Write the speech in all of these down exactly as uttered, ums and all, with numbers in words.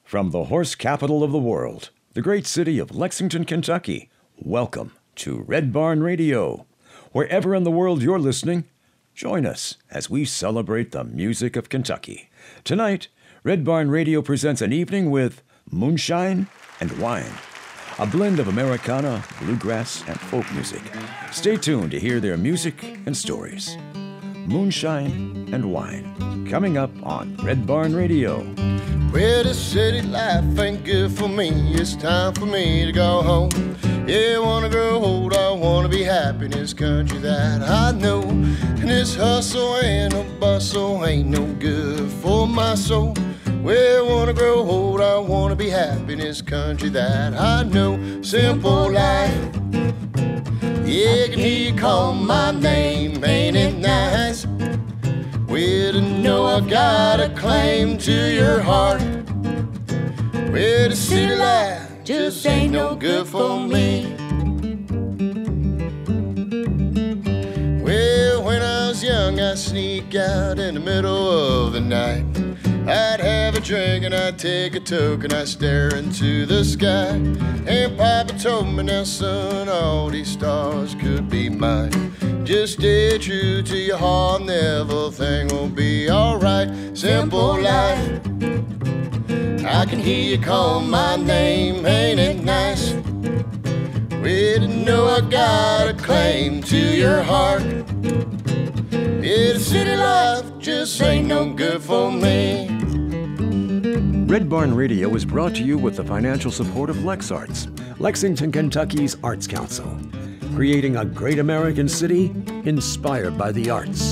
From the horse capital of the world, the great city of Lexington, Kentucky, welcome to Red Barn Radio. Wherever in the world you're listening, join us as we celebrate the music of Kentucky. Tonight, Red Barn Radio presents an evening with moonshine and wine, a blend of Americana, bluegrass, and folk music. Stay tuned to hear their music and stories. Moonshine and Wine, coming up on Red Barn Radio. Well, this city life ain't good for me. It's time for me to go home. Yeah, I wanna grow old, I wanna be happy in this country that I know. And this hustle and a bustle ain't no good for my soul. Well, I wanna grow old, I wanna be happy in this country that I know. Simple life, yeah, I can hear you call my name, ain't it nice? Well, to know I got a claim to your heart. Well, the city life just ain't no good for me. Well, when I was young, I'd sneak out in the middle of the night. I'd have a drink and I'd take a toke and I'd stare into the sky. And Papa told me, now son, all these stars could be mine. Just stay true to your heart and everything will be alright. Simple life, I can hear you call my name, ain't it nice? Well, to know I got a claim to your heart. Yeah, the city life just ain't no good for me. Red Barn Radio is brought to you with the financial support of LexArts, Lexington, Kentucky's Arts Council, creating a great American city inspired by the arts.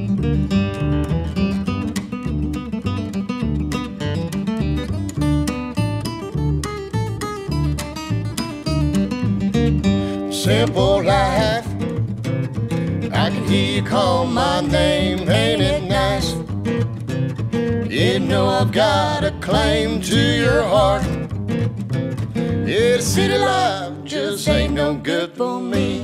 Simple life, I can hear you call my name, ain't it nice? You know I've got a claim to your heart. Yeah, the city life just ain't no good for me.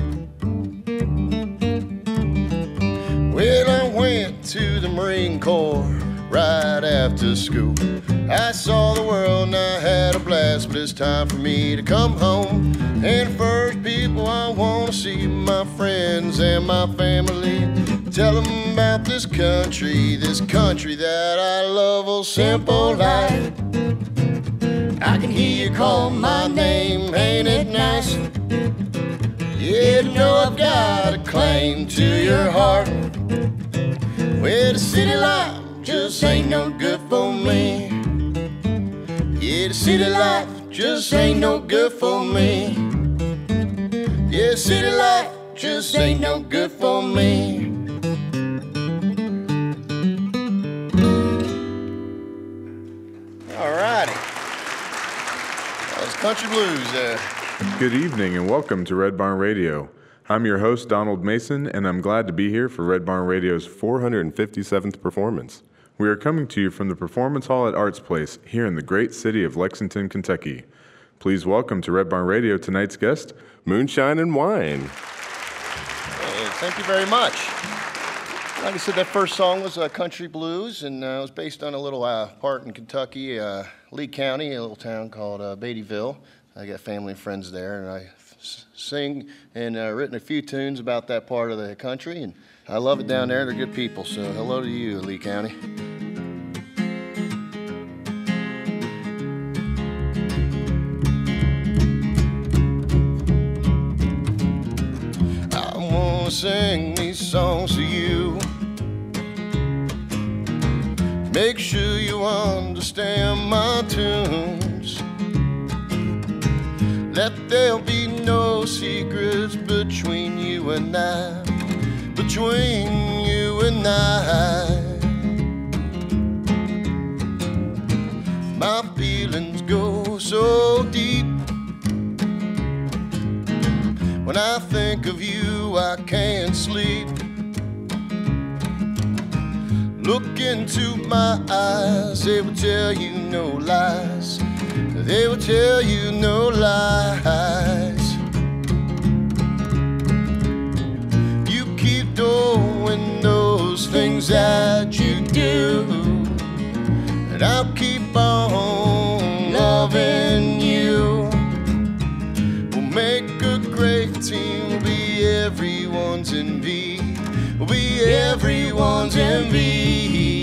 Well, I went to the Marine Corps right after school. I saw the world and I had a blast, but it's time for me to come home. And the first people I want to see, my friends and my family. Tell them about this country, this country that I love. Oh, simple life, I can hear you call my name, ain't it nice? Yeah, to know I've got a claim to your heart. Well, the city life just ain't no good for me. Yeah, the city life just ain't no good for me. Yeah, city life just ain't no good for me. All righty. That was Country Blues there. Good evening and welcome to Red Barn Radio. I'm your host, Donald Mason, and I'm glad to be here for Red Barn Radio's four hundred fifty-seventh performance. We are coming to you from the Performance Hall at Arts Place here in the great city of Lexington, Kentucky. Please welcome to Red Barn Radio tonight's guest, Moonshine and Wine. Hey, thank you very much. Like I said, that first song was uh, Country Blues, and uh, it was based on a little uh, part in Kentucky, uh, Lee County, a little town called uh, Beattyville. I got family and friends there, and I s- sing and uh, written a few tunes about that part of the country, and I love it down there. They're good people, so hello to you, Lee County. I wanna sing these songs to you. Make sure you understand my tunes. That there'll be no secrets between you and I. Between you and I, my feelings go so deep. When I think of you, I can't sleep. Look into my eyes, they will tell you no lies. They will tell you no lies. Doing things that you do, and I'll keep on be everyone's envy.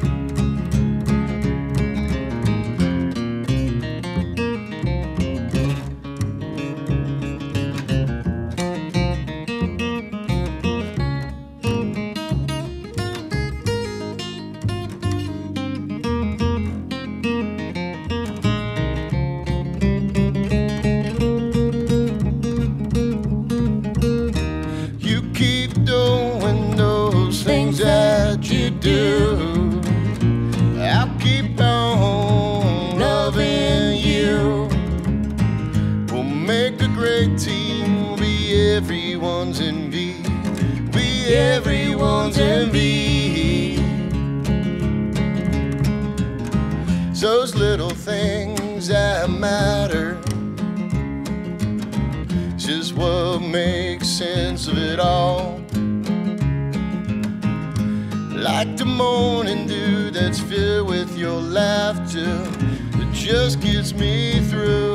Do. I'll keep on loving you. We'll make a great team. We'll be everyone's envy. Be everyone's envy. Those little things that matter, just what makes sense of it all. Like the morning dew that's filled with your laughter, that just gets me through.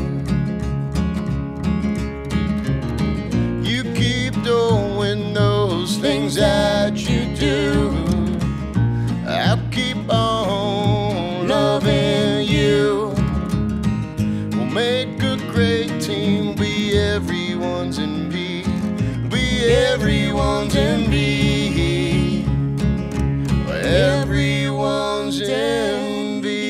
You keep doing those things that you do. I'll keep on loving you. We'll make a great team. Be everyone's envy. Be everyone's envy. Everyone's envy.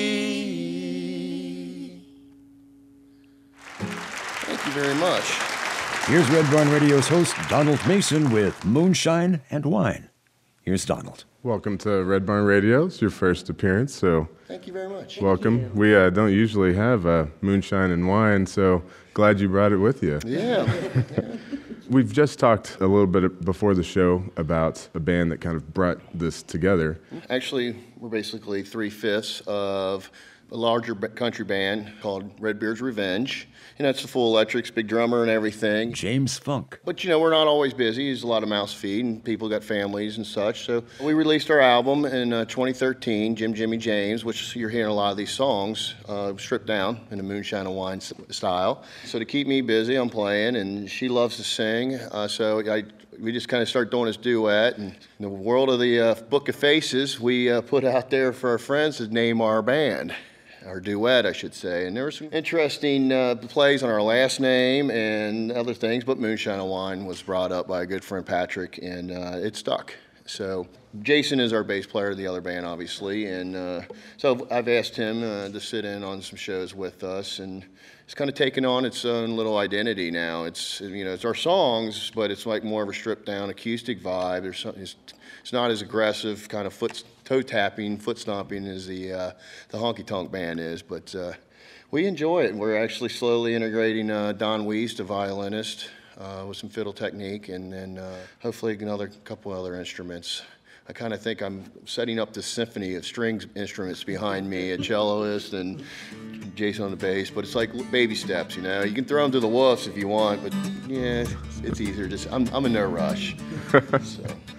Thank you very much. Here's Red Barn Radio's host, Donald Mason, with Moonshine and Wine. Here's Donald. Welcome to Red Barn Radio. It's your first appearance, so thank you very much. Welcome. We uh, don't usually have uh, Moonshine and Wine, so glad you brought it with you. Yeah. yeah. We've just talked a little bit before the show about a band that kind of brought this together. Actually, we're basically three-fifths of a larger country band called Redbeard's Revenge. You know, it's the full electrics, big drummer and everything. James Funk. But, you know, we're not always busy. There's a lot of mouths to feed, and people got families and such. So we released our album in uh, twenty thirteen, Jim Jimmy James, which you're hearing a lot of these songs uh, stripped down in the Moonshine and Wine style. So to keep me busy, I'm playing, and she loves to sing. Uh, so I, we just kind of start doing this duet. And in the world of the uh, Book of Faces, we uh, put out there for our friends to name our band. Our duet, I should say. And there were some interesting uh, plays on our last name and other things, but Moonshine and Wine was brought up by a good friend, Patrick, and uh, it stuck. So Jason is our bass player of the other band, obviously, and uh, so I've asked him uh, to sit in on some shows with us, and it's kind of taken on its own little identity now. It's, you know, it's our songs, but it's like more of a stripped-down acoustic vibe. There's some, it's, it's not as aggressive, kind of foot toe tapping, foot stomping as the uh, the honky tonk band is, but uh, we enjoy it. We're actually slowly integrating uh, Don Weiss, the violinist, uh, with some fiddle technique, and then uh, hopefully another couple other instruments. I kind of think I'm setting up this symphony of strings instruments behind me, a celloist and Jason on the bass, but it's like baby steps, you know. You can throw them to the wolves if you want, but yeah, it's easier. Just I'm I'm in no rush. So.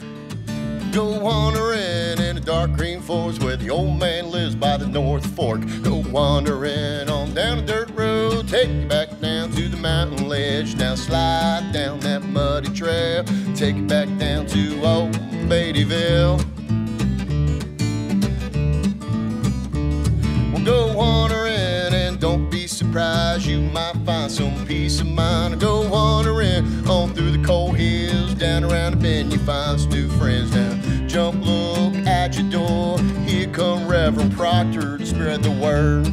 Go wandering in a dark green forest where the old man lives by the North Fork. Go wandering on down a dirt road, take you back down to the mountain ledge. Now slide down that muddy trail, take you back down to old Beattyville. Well, go wandering and don't be surprised, you might find some peace of mind. Go wandering on through the cold hills, down around the bend you find some new friends. Now jump, look at your door, here come Reverend Proctor to spread the word.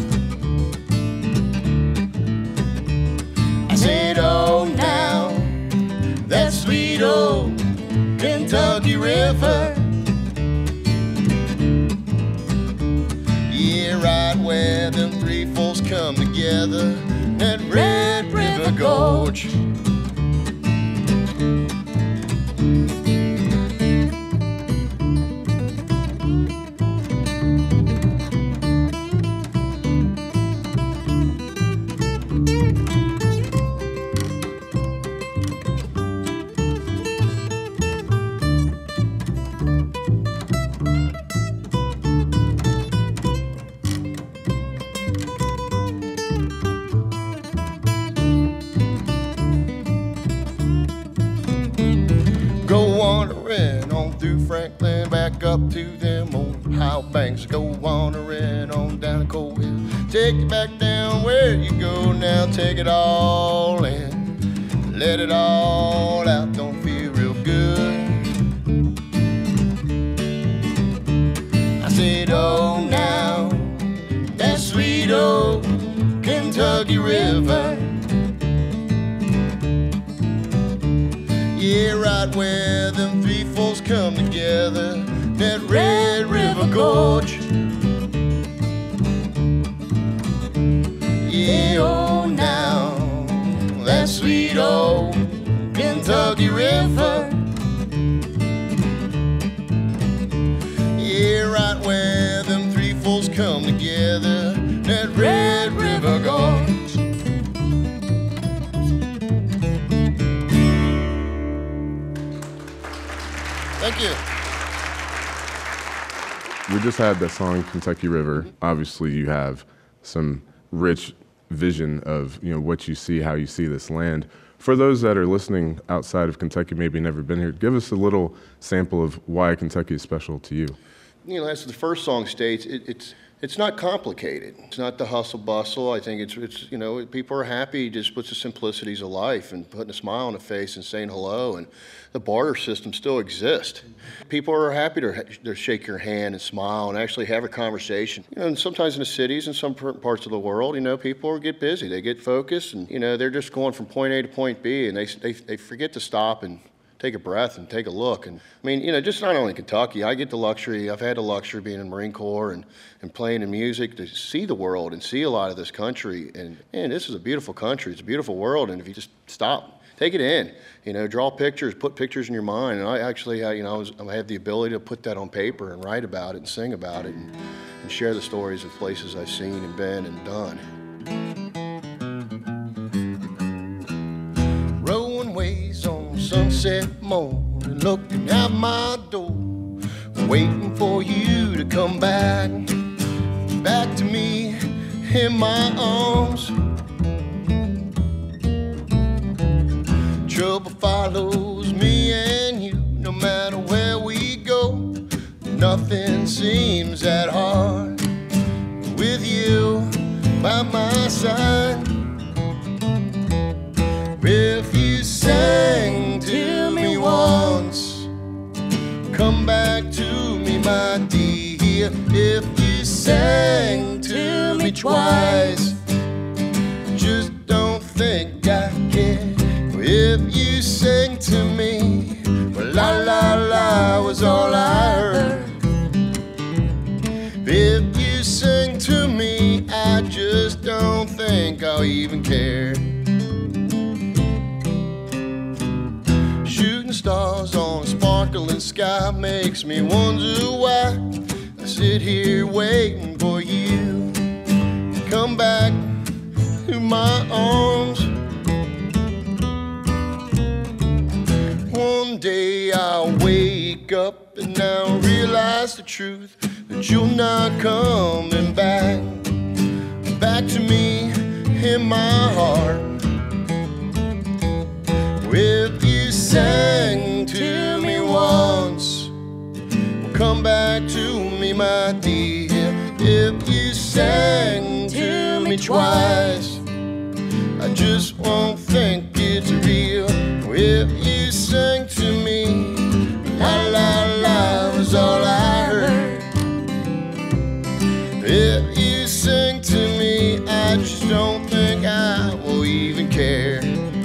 I said, oh now, that sweet old Kentucky River, yeah, right where them three folks come together, that Red River Gorge. through Franklin, back up to them old Ohio banks. Go wandering on down to Coal Hill. Take you back down where you go now. Take it all in, let it all out. Don't feel real good. I said, oh, now that sweet old Kentucky River. Yeah, right where them three falls come together, that Red River Gorge. Yeah, oh, now that sweet old Kentucky River. Yeah, right where them three falls come together, that Red River Gorge. Thank you. We just had the song Kentucky River. Obviously, you have some rich vision of, you know, what you see, how you see this land. For those that are listening outside of Kentucky, maybe never been here, give us a little sample of why Kentucky is special to you. You know, as the first song states, it, it's it's not complicated. It's not the hustle bustle. I think it's it's you know, people are happy just with the simplicities of life and putting a smile on the face and saying hello. And the barter system still exists. People are happy to, to shake your hand and smile and actually have a conversation. You know, and sometimes in the cities and some parts of the world, you know, people get busy. They get focused, and you know, they're just going from point A to point B, and they they they forget to stop and take a breath and take a look. And I mean, you know, just not only in Kentucky, I get the luxury, I've had the luxury being in the Marine Corps and, and playing in music to see the world and see a lot of this country. And man, this is a beautiful country. It's a beautiful world. And if you just stop, take it in, you know, draw pictures, put pictures in your mind. And I actually, you know, I, was, I have the ability to put that on paper and write about it and sing about it and, and share the stories of places I've seen and been and done. Rowing ways on sunset morning, looking out my door, waiting for you to come back, back to me in my arms. Trouble follows me and you, no matter where we go. Nothing seems that hard with you by my side. If you sang to me once, come back to me, my dear. If you sang to me twice, just don't think I care. If you sang to me, well, la la la was all I heard. If you sang to me, I just don't think I'll even care. Shooting stars on a sparkling sky makes me wonder why I sit here waiting for you to come back to my arms. One day I'll wake up and I'll realize the truth, that you're not coming back, back to me in my heart. If you sang to me once, well, come back to me, my dear. If you sang to me twice, I just won't think it's real. If you sang to me, la la la was all I heard. If you sang to me, I just don't think I will even care.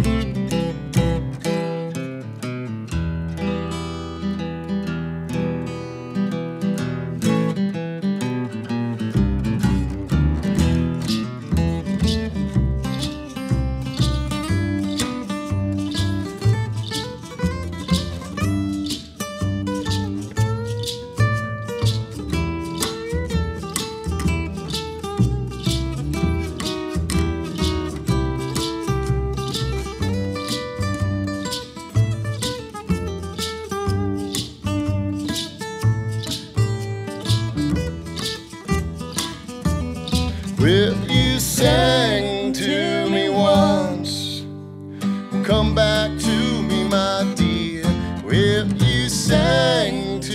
If you sang to me once, come back to me, my dear. If you sang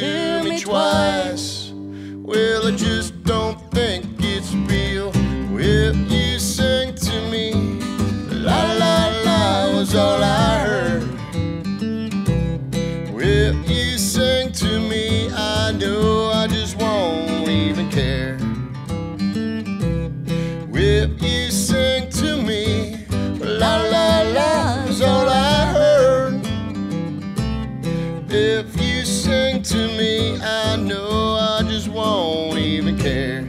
If you sing to me, la la la is all I heard. If you sing to me, I know I just won't even care.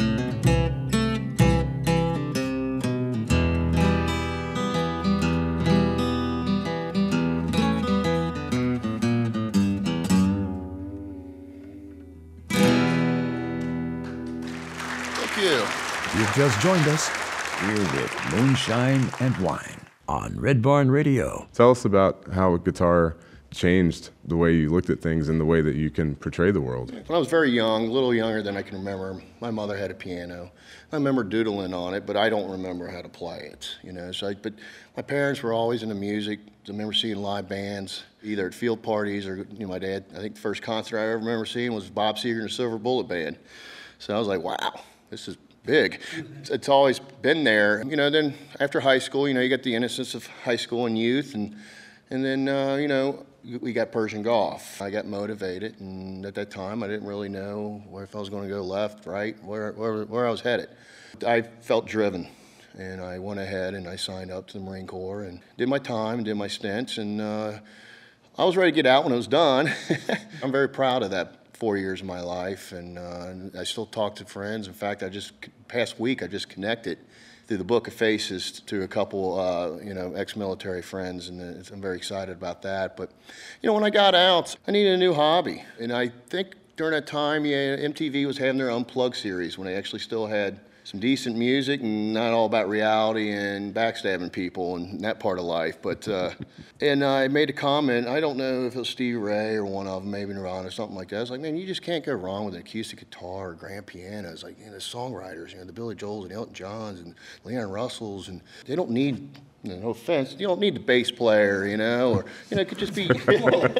Thank you. You've just joined us here with Moonshine and Wine on Red Barn Radio. Tell us about how guitar changed the way you looked at things and the way that you can portray the world. When I was very young, a little younger than I can remember, my mother had a piano. I remember doodling on it, but I don't remember how to play it. You know, so I, but my parents were always into music. I remember seeing live bands, either at field parties or, you know, my dad. I think the first concert I ever remember seeing was Bob Seger and the Silver Bullet Band. So I was like, wow, this is big. It's, it's always been there. You know, then after high school, you know, you get the innocence of high school and youth, and and then uh, you know. We got Persian Golf. I got motivated, and at that time, I didn't really know where if I was going to go left, right, where, where, where I was headed. I felt driven, and I went ahead and I signed up to the Marine Corps and did my time and did my stints, and uh, I was ready to get out when it was done. I'm very proud of that four years of my life, and uh, I still talk to friends. In fact, I just, past week, I just connected through the Book of Faces to a couple, uh, you know, ex-military friends, and I'm very excited about that. But, you know, when I got out, I needed a new hobby, and I think during that time, yeah, M T V was having their Unplugged series when they actually still had some decent music and not all about reality and backstabbing people and that part of life. But uh, and I made a comment. I don't know if it was Stevie Ray or one of them, maybe Nirvana or something like that. I was like, man, you just can't go wrong with an acoustic guitar or grand piano. It's like, you know, the songwriters, you know, the Billy Joels and Elton Johns and Leon Russells, and they don't need. No offense, you don't need the bass player, you know, or, you know, it could just be. As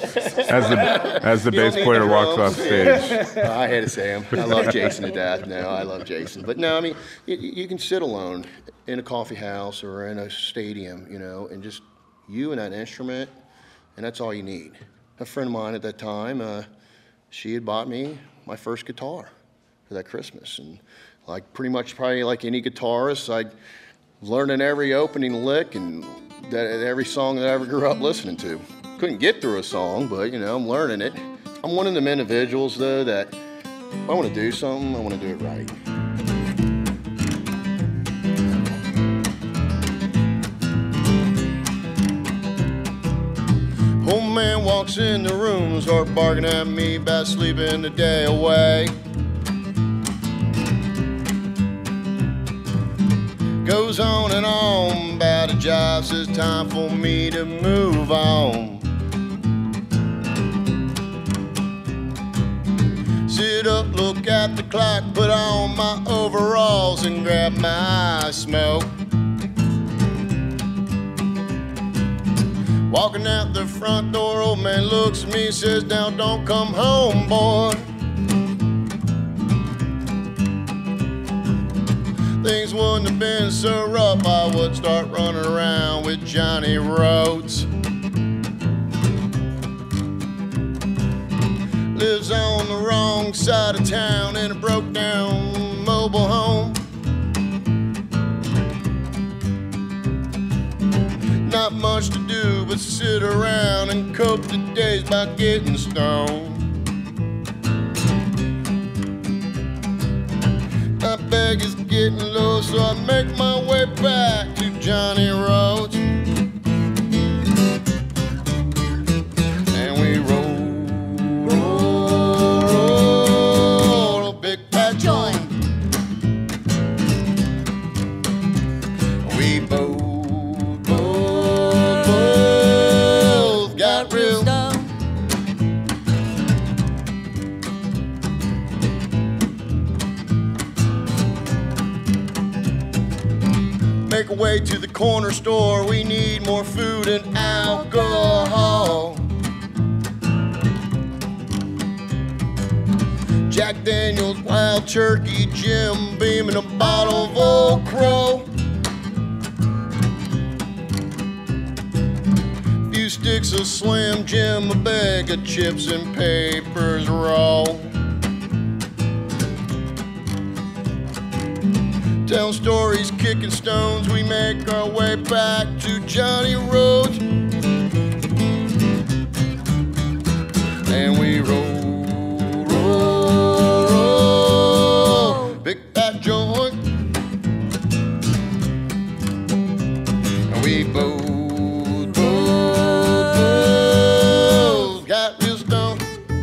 the, as the bass player walks off stage. Yeah. I had to say him. I love Jason to death. No, I love Jason. But no, I mean, you, you can sit alone in a coffee house or in a stadium, you know, and just you and that instrument, and that's all you need. A friend of mine at that time, uh, she had bought me my first guitar for that Christmas. And like pretty much probably like any guitarist, I learning every opening lick and that, every song that I ever grew up listening to. Couldn't get through a song, but you know, I'm learning it. I'm one of them individuals though that if I want to do something, I want to do it right. Old man walks in the room, start barking at me about sleeping the day away. Goes on and on about a job, says time for me to move on. Sit up, look at the clock, put on my overalls and grab my smoke. Walking out the front door, old man looks at me, says, now don't come home, boy. Things wouldn't have been so rough, I would start running around with Johnny Rhodes. Lives on the wrong side of town in a broke down mobile home. Not much to do but sit around and cope the days by getting stoned. My bag is getting low, so I make my way back to Johnny Rhodes. And we roll, roll, roll a big fat joint. We both, both, both got real stoned. Make a way to the corner store, we need more food and alcohol. Jack Daniels, Wild Turkey, Jim Beam, and a bottle of Old Crow. Few sticks of Slim Jim, a bag of chips and papers roll. telling stories, kicking stones. We make our way back to Johnny Rhodes, and we roll, roll, roll, big fat joint, and we both, both, both got real stoned.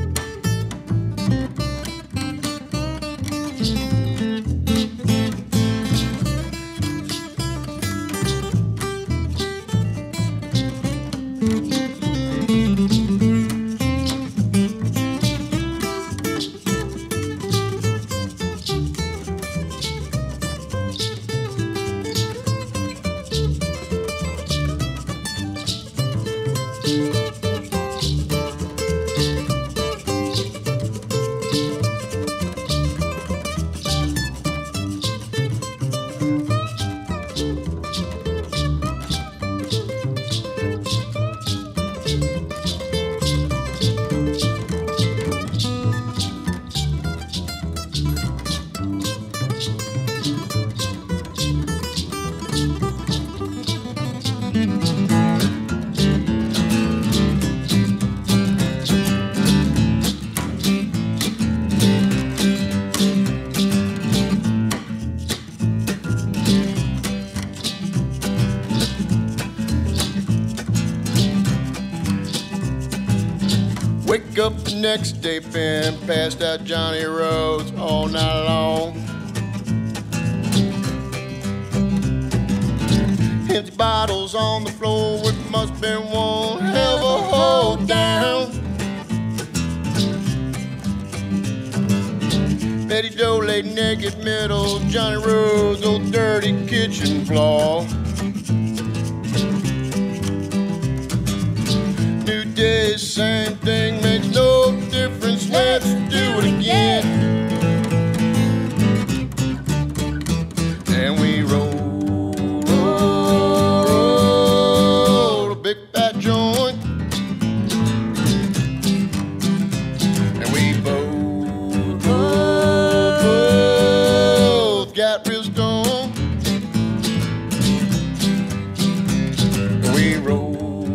Wake up the next day, been passed out Johnny Rhodes all night long. Empty bottles on the floor, it must been one hell of a hold down. Betty Joe laid naked middle, Johnny Rhodes' old dirty kitchen floor. New day, same thing, makes no difference, let's do it again. And we roll, roll, roll, a big fat joint, and we both, both, both got real stoned, and we roll,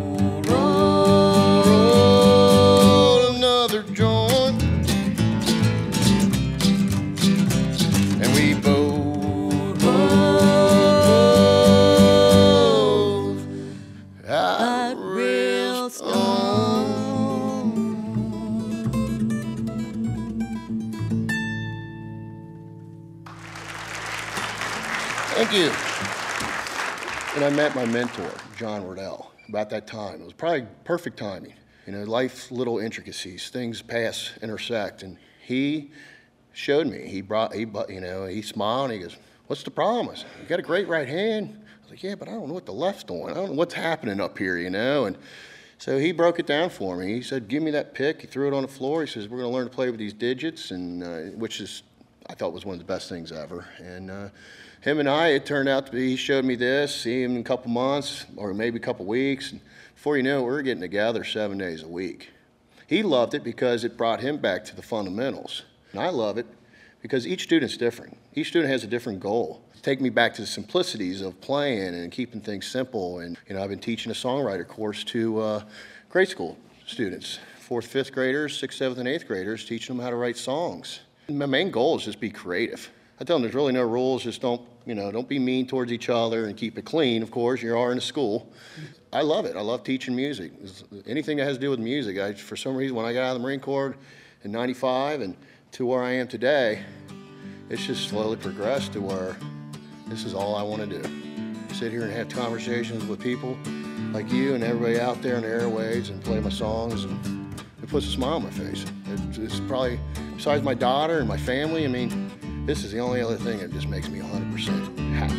thank you. And I met my mentor, John Wardell, about that time. It was probably perfect timing. You know, life's little intricacies, things pass, intersect, and he showed me. He brought, he, you know, he smiled and he goes, "What's the problem?" I said, "You got a great right hand." I was like, "Yeah, but I don't know what the left's doing. I don't know what's happening up here, you know." And so he broke it down for me. He said, "Give me that pick." He threw it on the floor. He says, "We're going to learn to play with these digits," and uh, which is, I thought was one of the best things ever. And uh, him and I, it turned out to be, he showed me this, see him in a couple months, or maybe a couple weeks, and before you know it, we were getting together seven days a week. He loved it because it brought him back to the fundamentals. And I love it because each student's different. Each student has a different goal. Take me back to the simplicities of playing and keeping things simple. And you know, I've been teaching a songwriter course to uh, grade school students, fourth, fifth graders, sixth, seventh, and eighth graders, teaching them how to write songs. And my main goal is just be creative. I tell them there's really no rules, just don't, you know, don't be mean towards each other and keep it clean, of course, you are in a school. I love it, I love teaching music. Anything that has to do with music, I, for some reason, when I got out of the Marine Corps in ninety-five and to where I am today, it's just slowly progressed to where this is all I want to do. Sit here and have conversations with people like you and everybody out there in the airwaves and play my songs, and it puts a smile on my face. It, it's probably, besides my daughter and my family, I mean, this is the only other thing that just makes me one hundred percent happy.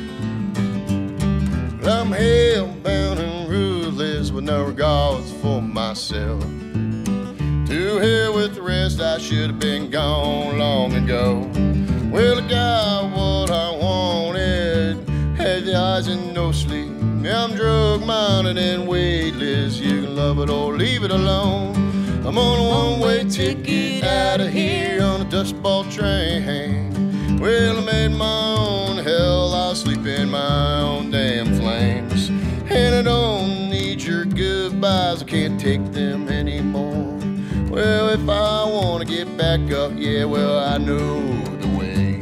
I'm hell-bound and ruthless with no regards for myself. To hell with the rest, I should have been gone long ago. Well, I got what I wanted, had the eyes and no sleep. I'm drug-minded and weightless, you can love it or leave it alone. I'm on a one-way ticket out of here on a dust ball train. Well, I made my own hell sleep in my own damn flames. And I don't need your goodbyes, I can't take them anymore. Well, if I wanna get back up, yeah, well, I know the way.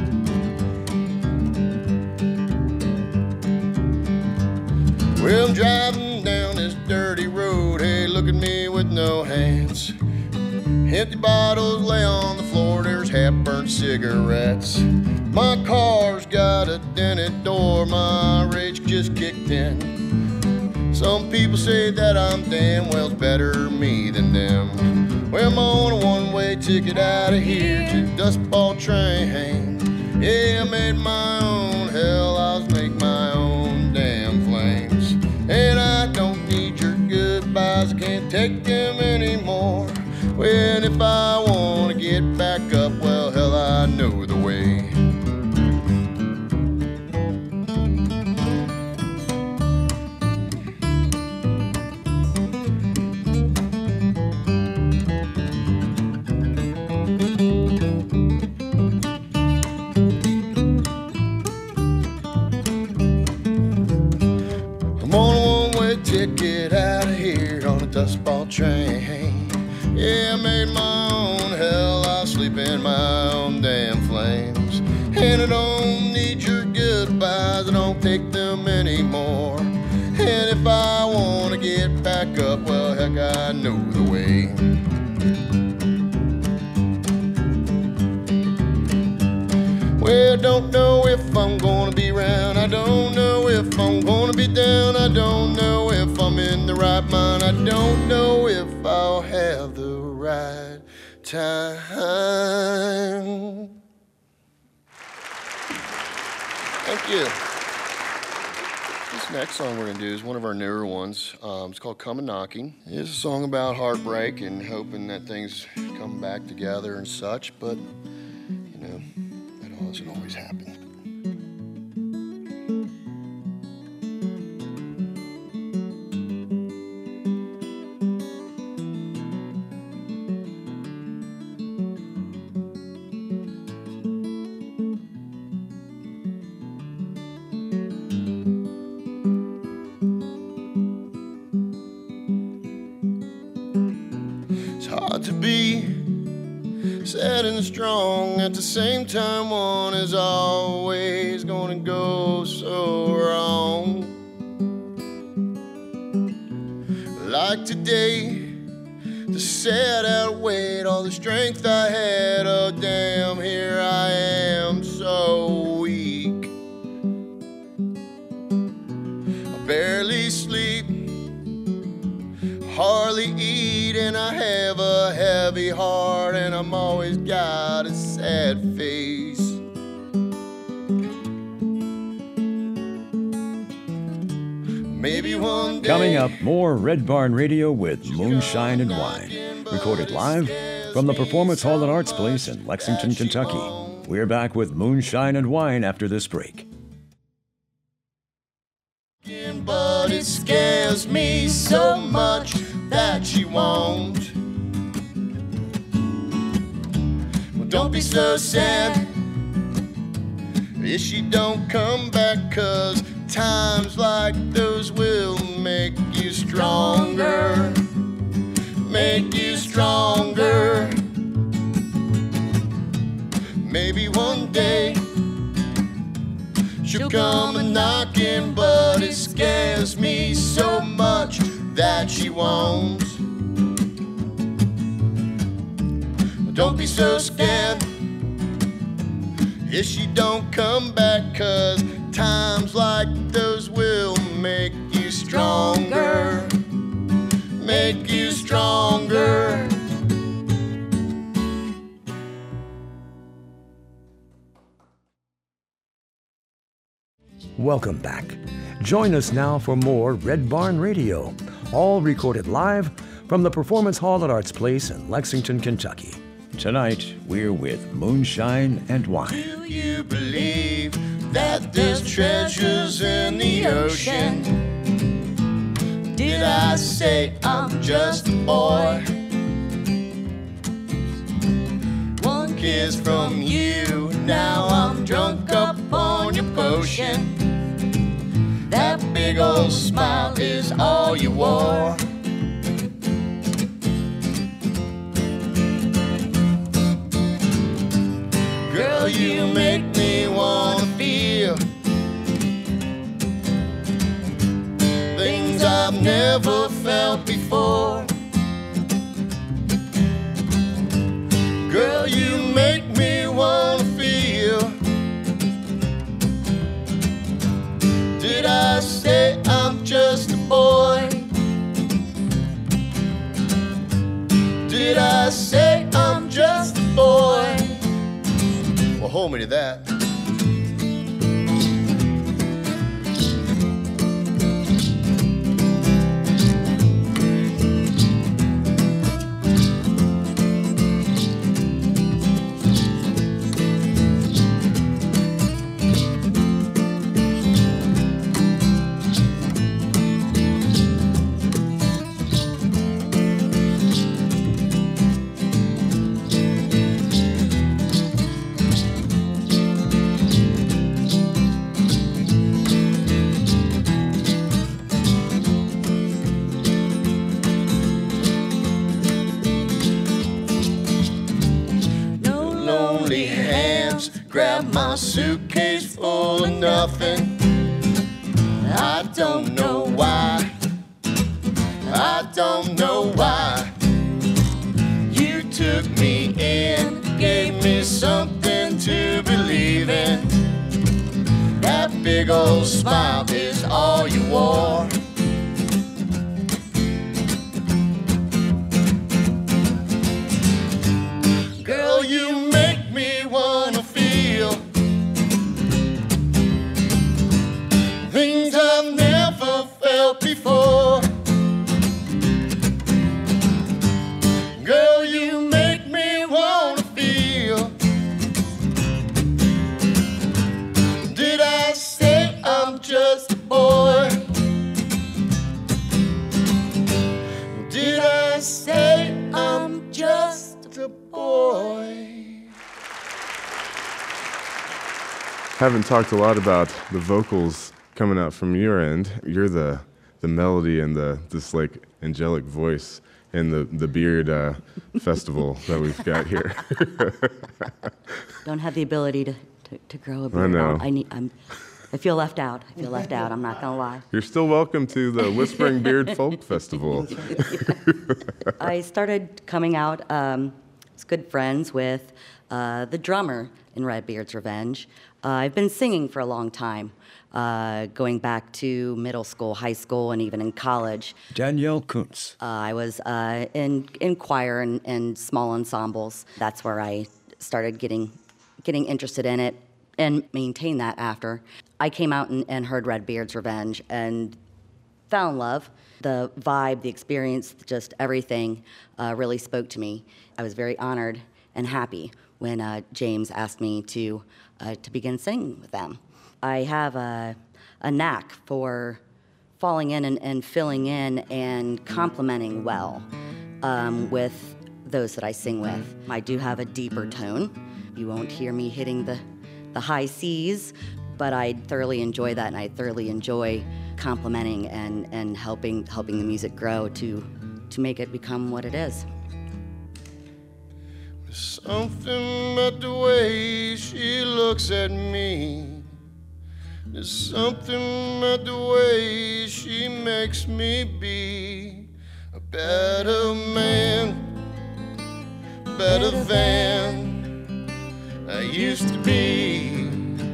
Well, I'm driving down this dirty road, hey, look at me with no hands. Empty bottles lay on the floor, there's half-burnt cigarettes. My car's got a dented door, my rage just kicked in. Some people say that I'm damn well better me than them. Well, I'm on a one-way ticket out of here to Dustball Train. Yeah, I made my own hell, I'll make my own damn flames. And I don't need your goodbyes, I can't take them anymore. Well, if I wanna get back up, well, hell, I know the way. I'm on a one-way ticket out of here on a Dustball Train. Yeah, I made my own hell, I'll sleep in my own damn flames. And I don't need your goodbyes, I don't take them anymore. And if I wanna get back up, well, heck, I know the way. Well, don't know if I'm gonna be around, I don't know if I'm gonna be down, I don't know if I'm in the right mind, I don't know if I'll have the right time. Thank you. This next song we're gonna do is one of our newer ones. Um, it's called Come a Knocking. It's a song about heartbreak and hoping that things come back together and such, but you know, that doesn't always happen. It's hard to be sad and strong at the same time. One is always gonna go so wrong. Like today, the sad outweighed all the strength I had. Oh damn, here I am so weak. I barely sleep, hardly eat, and I have a heavy heart, and I'm always got a sad face. Maybe one day. Coming up, more Red Barn Radio with Moonshine and Wine. Recorded live from the Performance Hall at Arts Place in Lexington, Kentucky. We're back with Moonshine and Wine after this break. But it scares me so much that she won't. Well, don't be so sad if she don't come back, 'cause times like those will make you stronger, make you stronger. Maybe one day she'll come a knocking, but it scares me so much that she won't. Don't be so scared if she don't come back, 'cause times like those will make you stronger, make you stronger. Welcome back. Join us now for more Red Barn Radio, all recorded live from the Performance Hall at Arts Place in Lexington, Kentucky. Tonight, we're with Moonshine and Wine. Do you believe that there's treasures in the ocean? Did I say I'm just a boy? One kiss from you, now I'm drunk up on your potion. That big old smile is all you wore. Girl, you make me wanna feel things I've never felt before. Girl, you make me wanna feel. Did I say I'm just a boy? Did I say I'm just a boy? Well, hold me to that. Grab my suitcase full of nothing. I don't know why. I don't know why. You took me in, gave me something to believe in. That big old smile is all you wore. Girl, you make me wanna feel things I've never felt before. Girl, you make me wanna feel. Did I say I'm just a boy? Did I say I'm just a boy? Haven't talked a lot about the vocals coming out from your end. You're the the melody and the this like angelic voice in the the beard uh, festival that we've got here. Don't have the ability to, to, to grow a beard. I know. I need. I'm. I feel left out. I feel left out. I'm not gonna lie. You're still welcome to the Whispering Beard Folk Festival. I started coming out. Um, I was good friends with uh, the drummer in Redbeard's Revenge. Uh, I've been singing for a long time, uh, going back to middle school, high school, and even in college. Danielle Kuntz. Uh, I was uh, in in choir and, and small ensembles. That's where I started getting getting interested in it and maintained that after. I came out and, and heard Redbeard's Revenge and fell in love. The vibe, the experience, just everything uh, really spoke to me. I was very honored and happy when uh, James asked me to uh, to begin singing with them. I have a, a knack for falling in and, and filling in and complimenting well um, with those that I sing with. I do have a deeper tone. You won't hear me hitting the, the high C's, but I thoroughly enjoy that, and I thoroughly enjoy complimenting and, and helping helping the music grow to to make it become what it is. Something about the way she looks at me. There's something about the way she makes me be a better man, better than I used to be.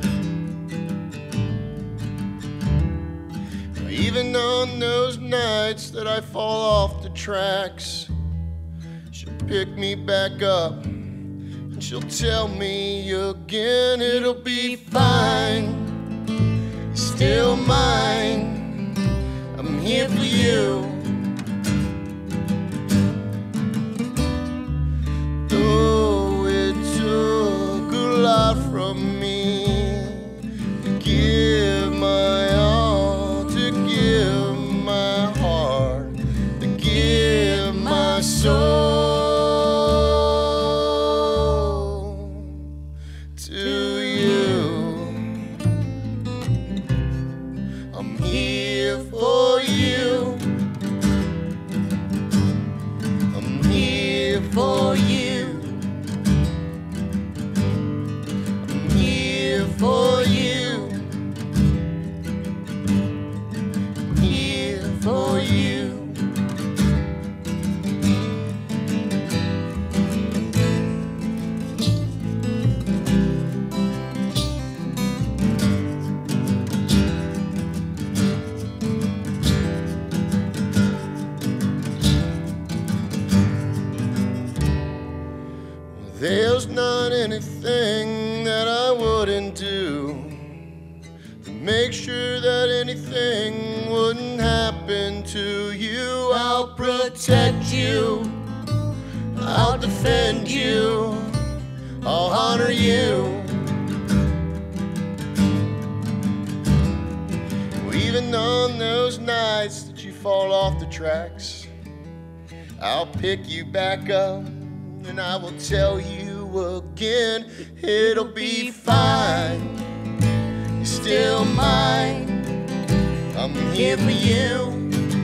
Even on those nights that I fall off the tracks, she'll pick me back up and she'll tell me again it'll be fine. Still mine, I'm here for you. Though it took a lot from me to give my all, to give my heart, to give my soul to you. here for you. I'm here for you. I'm here for you. Here for you. There's not anything that I wouldn't do to make sure that anything wouldn't happen to you. I'll protect you, I'll defend you, I'll honor you. Even on those nights that you fall off the tracks, I'll pick you back up. And I will tell you again, it'll be fine. You're still mine. I'm here for you.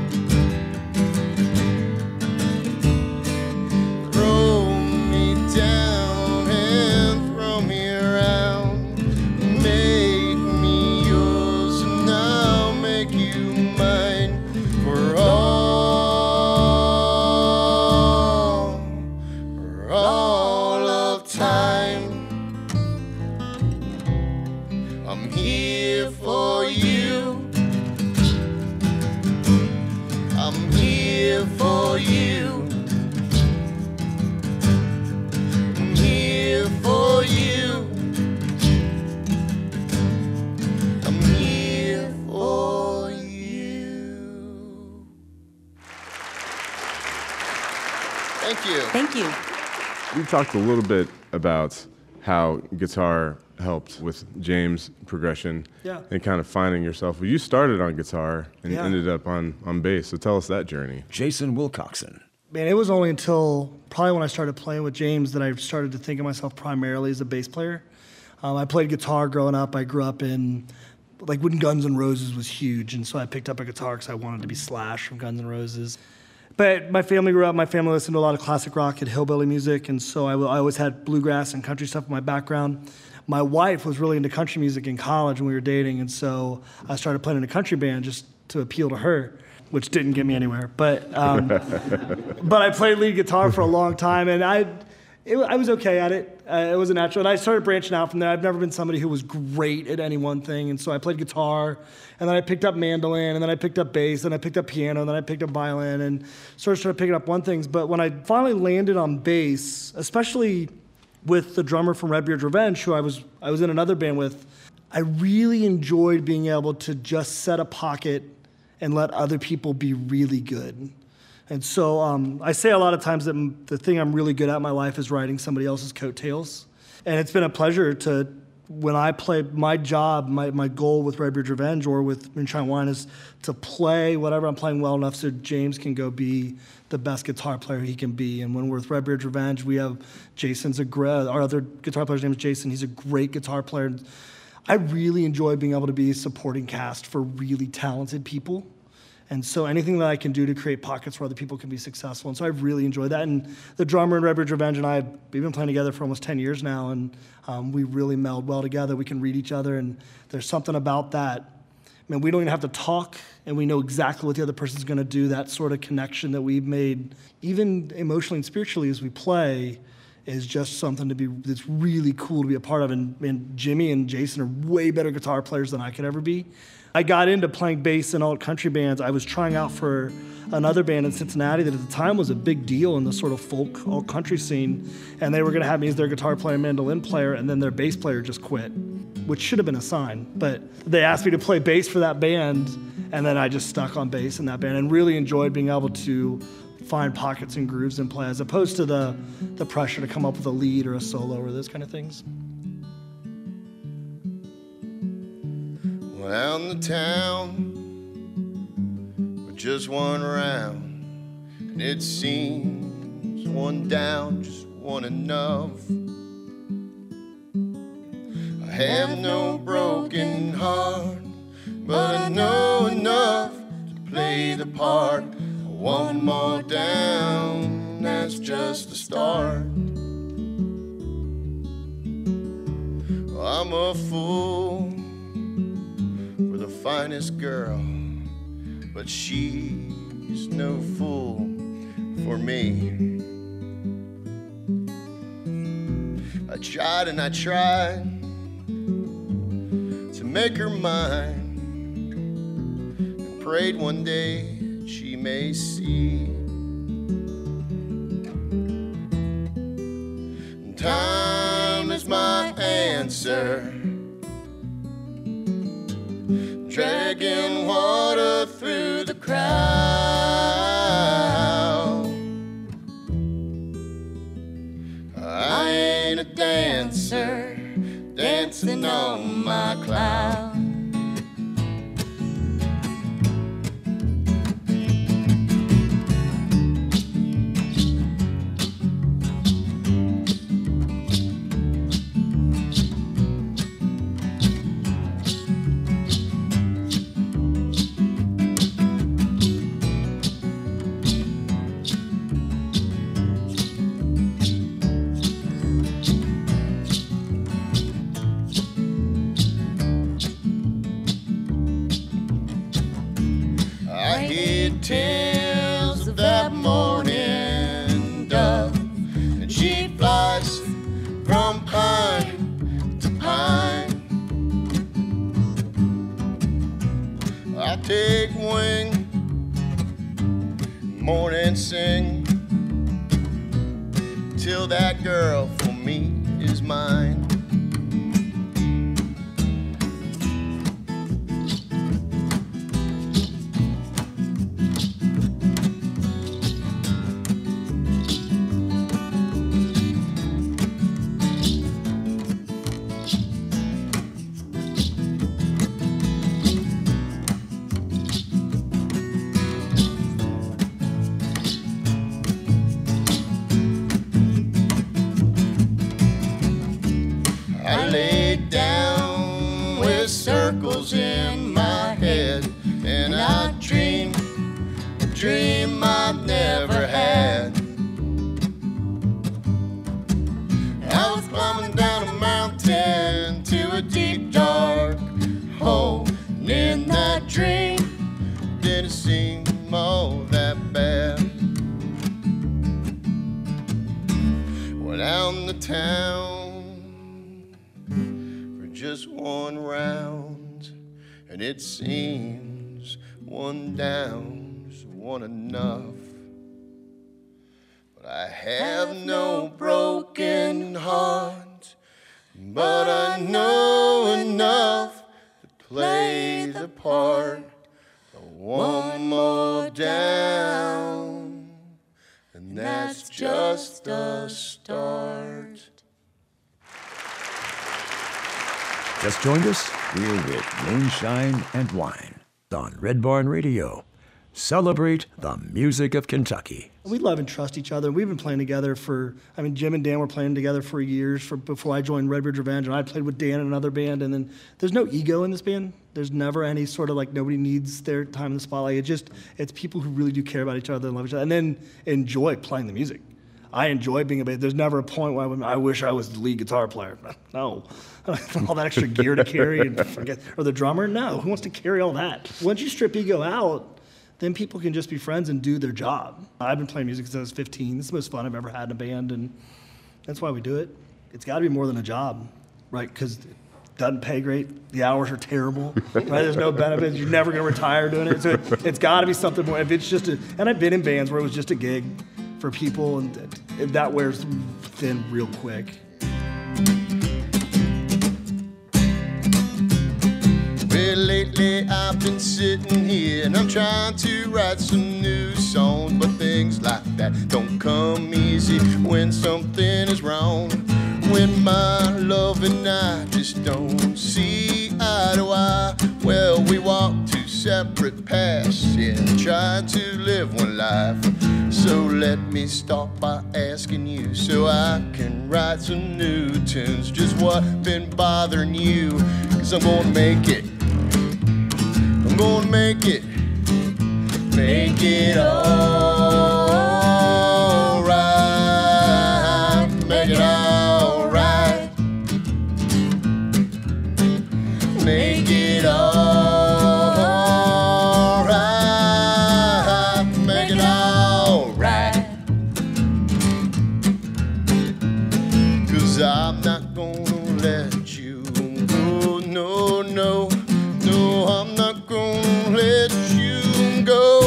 Throw me down and throw me around. Make me yours and I'll make you mine for all. All of time. I'm here for you. I'm here for you. I'm here for you. I'm here for you. Thank you. Thank you. We talked a little bit about how guitar helped with James' progression Yeah. and kind of finding yourself. Well, you started on guitar and Yeah. ended up on, on bass, so tell us that journey. Jason Wilcoxon. Man, it was only until probably when I started playing with James that I started to think of myself primarily as a bass player. Um, I played guitar growing up. I grew up in, like, when Guns N' Roses was huge, and so I picked up a guitar because I wanted to be Slash from Guns N' Roses. But my family grew up, my family listened to a lot of classic rock and hillbilly music, and so I, w- I always had bluegrass and country stuff in my background. My wife was really into country music in college when we were dating, and so I started playing in a country band just to appeal to her, which didn't get me anywhere. But um, but I played lead guitar for a long time, and I it, I was okay at it. Uh, it was a natural, and I started branching out from there. I've never been somebody who was great at any one thing, and so I played guitar, and then I picked up mandolin, and then I picked up bass, and I picked up piano, and then I picked up violin, and sort of started picking up one things. But when I finally landed on bass, especially with the drummer from Redbeard's Revenge, who I was I was in another band with, I really enjoyed being able to just set a pocket and let other people be really good. And so um, I say a lot of times that m- the thing I'm really good at in my life is riding somebody else's coattails. And it's been a pleasure to, when I play, my job, my, my goal with Redbeard's Revenge or with Moonshine Wine is to play whatever I'm playing well enough so James can go be the best guitar player he can be. And when we're with Redbeard's Revenge, we have Jason's a great, our other guitar player's name is Jason. He's a great guitar player. I really enjoy being able to be a supporting cast for really talented people. And so anything that I can do to create pockets where other people can be successful. And so I really enjoy that. And the drummer in Redbeard's Revenge and I, we've been playing together for almost ten years now, and um, we really meld well together. We can read each other, and there's something about that. I mean, we don't even have to talk, and we know exactly what the other person's gonna do. That sort of connection that we've made, even emotionally and spiritually as we play, is just something to be, that's really cool to be a part of. And, and Jimmy and Jason are way better guitar players than I could ever be. I got into playing bass in alt country bands. I was trying out for another band in Cincinnati that at the time was a big deal in the sort of folk alt country scene, and they were gonna have me as their guitar player and mandolin player, and then their bass player just quit, which should have been a sign. But they asked me to play bass for that band, and then I just stuck on bass in that band and really enjoyed being able to find pockets and grooves and play, as opposed to the, the pressure to come up with a lead or a solo or those kind of things. Around the town with just one round, and it seems one down, just one enough. I have no broken heart, but I know enough the part. One more down, that's just the start. I'm a fool for the finest girl, but she's no fool for me. I tried and I tried to make her mine, and prayed one day she may see. Time is my answer, dragging water through the crowd. I ain't a dancer, dancing on my cloud. Tales of that morning dove, and she flies from pine to pine. I take wing, morning sing, till that girl for me is mine. I laid down with circles in my head, and I dreamed a dream I've never had. I was climbing down a mountain to a deep dark hole, and in that dream didn't seem all that bad. Went out in the town just one round, and it seems one down's one enough. But I have no broken heart, but I know enough to play the part. One more down, and that's just a start. Just joined us? We're with Moonshine and Wine on Red Barn Radio. Celebrate the music of Kentucky. We love and trust each other. We've been playing together for, I mean, Jim and Dan were playing together for years for, before I joined Redbridge Revenge, and I played with Dan in another band. And then there's no ego in this band. There's never any sort of like nobody needs their time in the spotlight. It's just, it's people who really do care about each other and love each other, and then enjoy playing the music. I enjoy being a bass. There's never a point where I, would, I wish I was the lead guitar player. No. All that extra gear to carry and forget, or the drummer? No. Who wants to carry all that? Once you strip ego out, then people can just be friends and do their job. I've been playing music since I was fifteen. This is the most fun I've ever had in a band, and that's why we do it. It's got to be more than a job, right? Because it doesn't pay great. The hours are terrible, right? There's no benefits. You're never going to retire doing it. So it, it's got to be something more. If it's just a, and I've been in bands where it was just a gig for people, and that, that wears thin real quick. Well, lately I've been sitting here and I'm trying to write some new songs, but things like that don't come easy when something is wrong. When my love and I just don't see eye to eye, well, we walk two separate paths, yeah, trying to live one life. So let me start by asking you so I can write some new tunes. Just what been bothering you? Cause I'm gonna make it. I'm gonna make it. make it all right, make it all right, make it all right, make it all right. 'Cause I'm not gonna let you go, no, no, no, I'm not gonna let you go.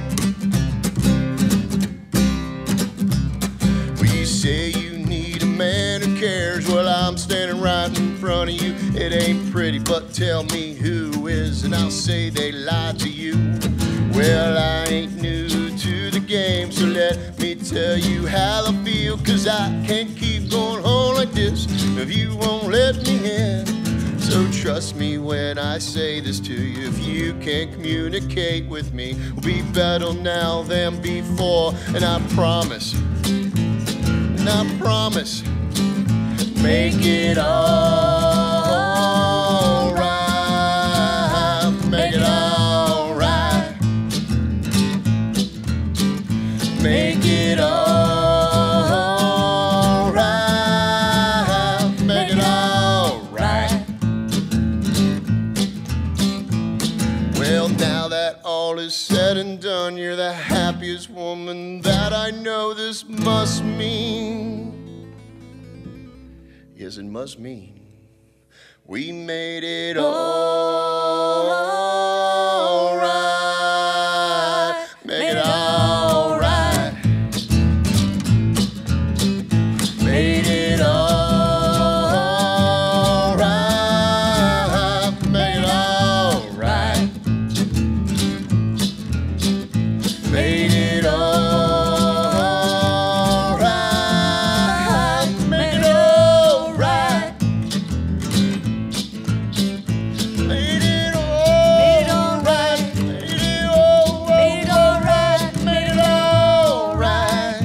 We say you need a man who cares. Well, I'm standing right in front of you. It ain't pretty, but tell me who is, and I'll say they lied to you. Well, I ain't new to the game, so let me tell you how I feel. 'Cause I can't keep going on like this if you won't let me in. So trust me when I say this to you. If you can't communicate with me, we'll be better now than before. And I promise, and I promise, make it all right, make it all right, make it all right, make it all right. Well, now that all is said and done, you're the happiest woman that I know. This must mean, yes, it must mean we made it all right, make it all right, made it all right, make it all right, made it all right, make it all right, made it all right, made it all right, made it all right,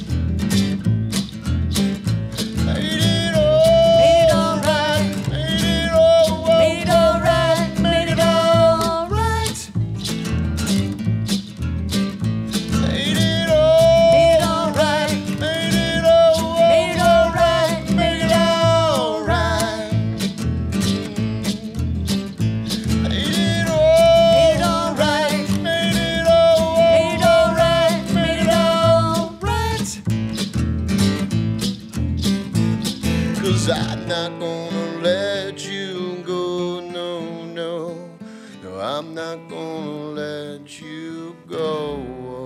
made it all right, made it all right, made it all right, made it all right, made it all right, make it all right, made it all right, made it all right, make it all right. 'Cause I'm not gonna let you go, no, no, no, I'm not gonna let you go.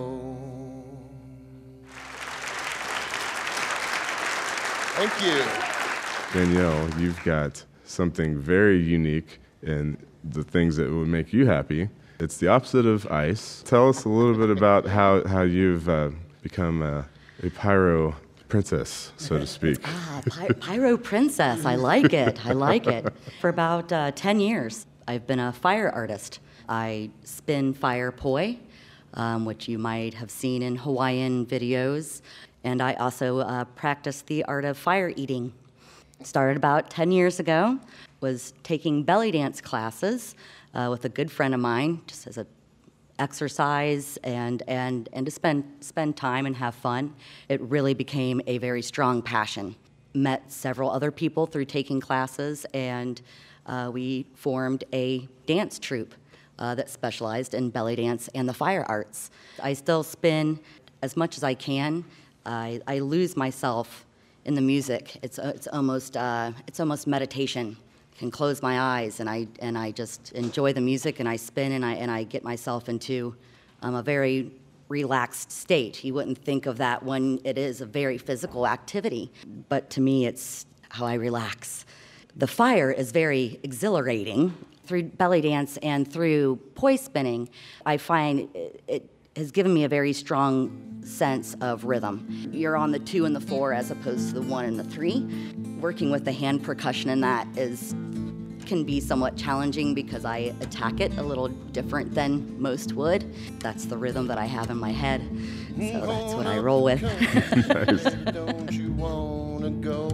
Thank you. Danielle, you've got something very unique in the things that would make you happy. It's the opposite of ice. Tell us a little bit about how, how you've uh, become a, a pyro princess, so to speak. Ah, py- Pyro Princess. I like it. I like it. For about uh, ten years, I've been a fire artist. I spin fire poi, um, which you might have seen in Hawaiian videos. And I also uh, practice the art of fire eating. Started about ten years ago, was taking belly dance classes uh, with a good friend of mine, just as a exercise and, and, and to spend, spend time and have fun. It really became a very strong passion. Met several other people through taking classes, and uh, we formed a dance troupe uh, that specialized in belly dance and the fire arts. I still spin as much as I can. I, I lose myself in the music. It's, it's, almost, uh, it's almost meditation. Can close my eyes and I and I just enjoy the music, and I spin and I and I get myself into um, a very relaxed state. You wouldn't think of that when it is a very physical activity, but to me it's how I relax. The fire is very exhilarating. Through belly dance and through poi spinning, I find it, it has given me a very strong sense of rhythm. You're on the two and the four as opposed to the one and the three. Working with the hand percussion in that is can be somewhat challenging because I attack it a little different than most would. That's the rhythm that I have in my head, so that's what I roll with. Nice. Don't you wanna go?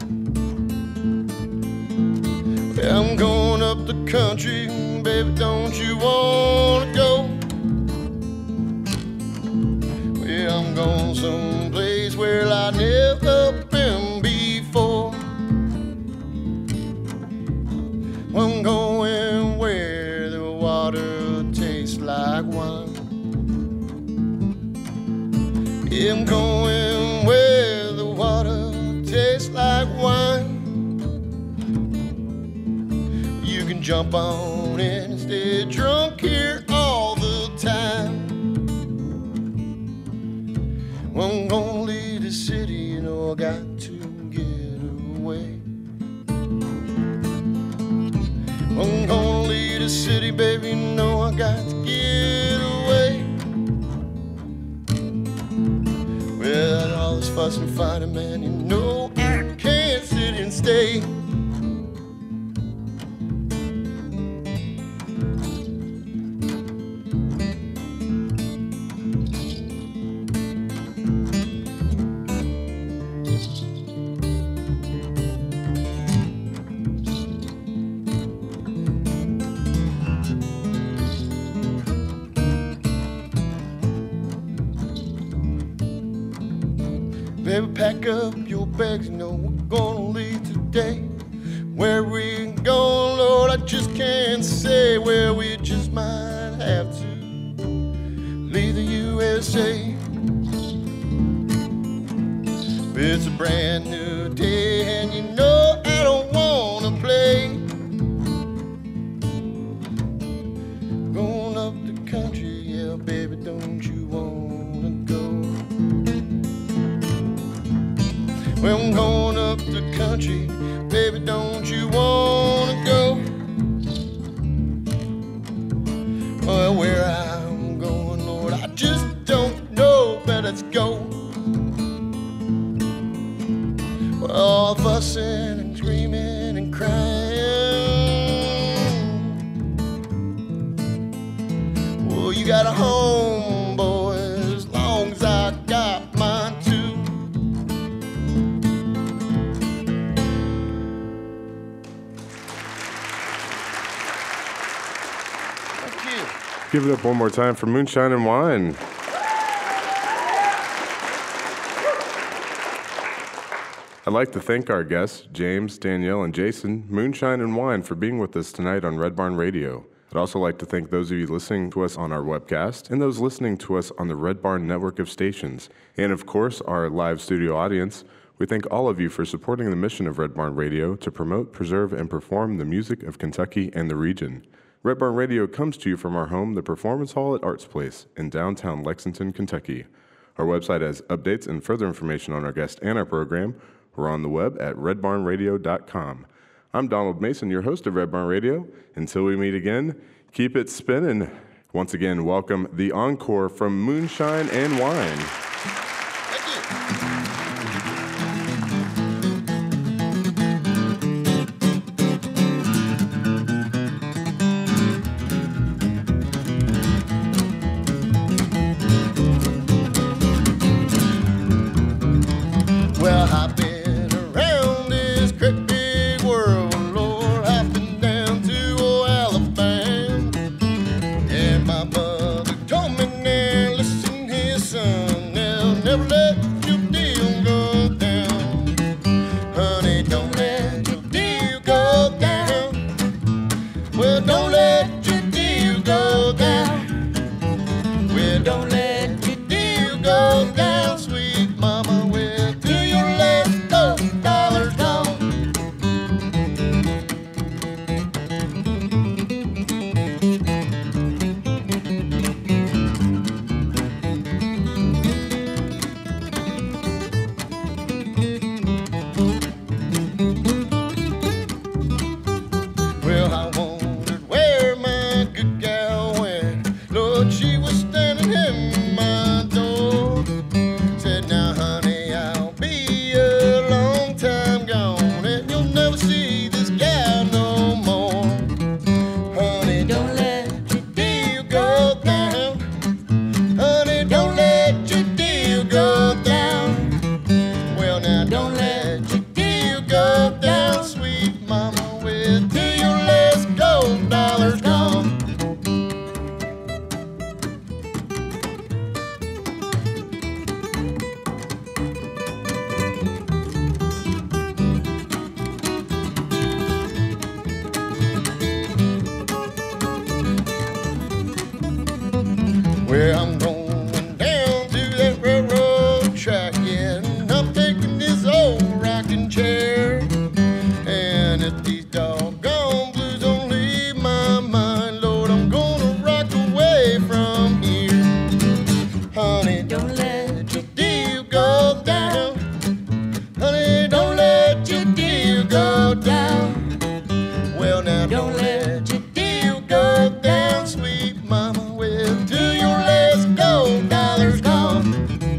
I'm going up the country, baby, don't you wanna go? going someplace where I never been before. I'm going where the water tastes like wine. I'm going where the water tastes like wine. You can jump on it and stay drunk here all the time. I'm gonna leave the city, you know I got to get away. I'm gonna leave the city, baby, you know I got to get away. Well, all this fuss and fighting, man, you know I can't sit and stay. Baby, pack up your bags, you know we're gonna leave today. Where we going, Lord, I just can't say. Where we just might have to leave the U S A. It's a brand new day, and you know I don't wanna play. Going up the country, yeah, baby, don't you wanna go? Well, I'm going up the country, baby, don't you wanna go? Well, where I'm going, Lord, I just don't know, but let's go. Well, all fussing and screaming and crying. Well, you got a home, boy, as long as I got mine too. Give it up one more time for Moonshine and Wine. I'd like to thank our guests, James, Danielle, and Jason, Moonshine and Wine, for being with us tonight on Red Barn Radio. I'd also like to thank those of you listening to us on our webcast and those listening to us on the Red Barn network of stations. And of course, our live studio audience. We thank all of you for supporting the mission of Red Barn Radio to promote, preserve, and perform the music of Kentucky and the region. Red Barn Radio comes to you from our home, the Performance Hall at Arts Place in downtown Lexington, Kentucky. Our website has updates and further information on our guest and our program. We're on the web at red barn radio dot com. I'm Donald Mason, your host of Red Barn Radio. Until we meet again, keep it spinning. Once again, welcome the encore from Moonshine and Wine. Thank you. Well, I've been around this great big world, Lord. I've been down to old Alabama, and my mother told me now, listen here, son, they'll never let you down. Well, I'm going down to that railroad track, yeah, and I'm taking this old rocking chair. And if these doggone blues don't leave my mind, Lord, I'm gonna rock away from here. Honey, don't let your deal go down. Honey, don't let your deal go down. Well, now, don't let your deal go down, sweet mama. Well, till your last gold dollar's gone.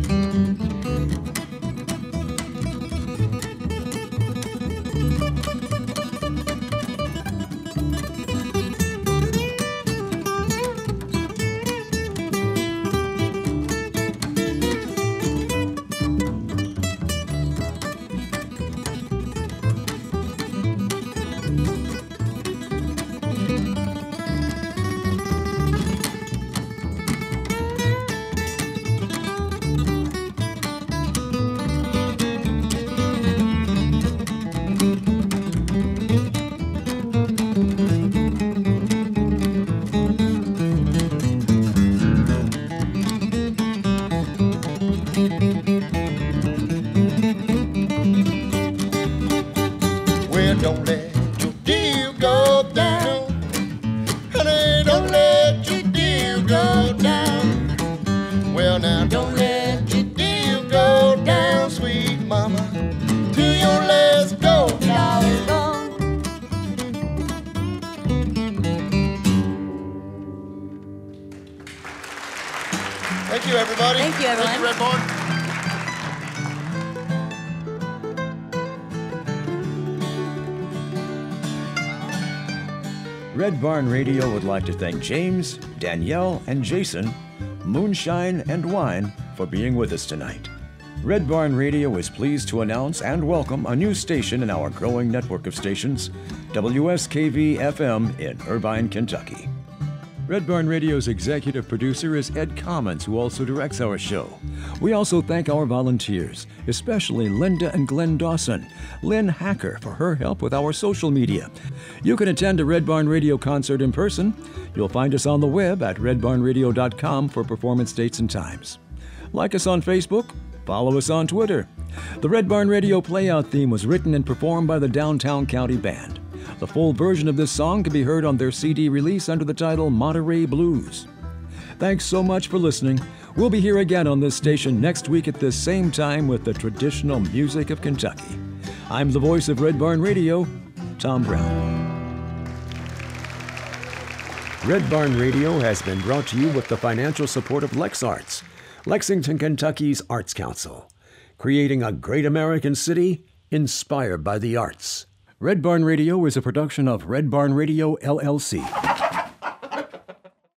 Well, don't let your deal go down. Honey, don't let your deal go down. Well, now, don't let your deal go down, sweet mama, till your last gold dollar's gone. Thank you, everybody. Thank you, everyone. Thank you, Red Barn. Red Barn Radio would like to thank James, Danielle, and Jason, Moonshine and Wine, for being with us tonight. Red Barn Radio is pleased to announce and welcome a new station in our growing network of stations, W S K V F M in Irvine, Kentucky. Red Barn Radio's executive producer is Ed Commons, who also directs our show. We also thank our volunteers, especially Linda and Glenn Dawson, Lynn Hacker for her help with our social media. You can attend a Red Barn Radio concert in person. You'll find us on the web at red barn radio dot com for performance dates and times. Like us on Facebook, follow us on Twitter. The Red Barn Radio Playout theme was written and performed by the Downtown County Band. The full version of this song can be heard on their C D release under the title Monterey Blues. Thanks so much for listening. We'll be here again on this station next week at this same time with the traditional music of Kentucky. I'm the voice of Red Barn Radio, Tom Brown. Red Barn Radio has been brought to you with the financial support of LexArts, Lexington, Kentucky's Arts Council, creating a great American city inspired by the arts. Red Barn Radio is a production of Red Barn Radio, L L C.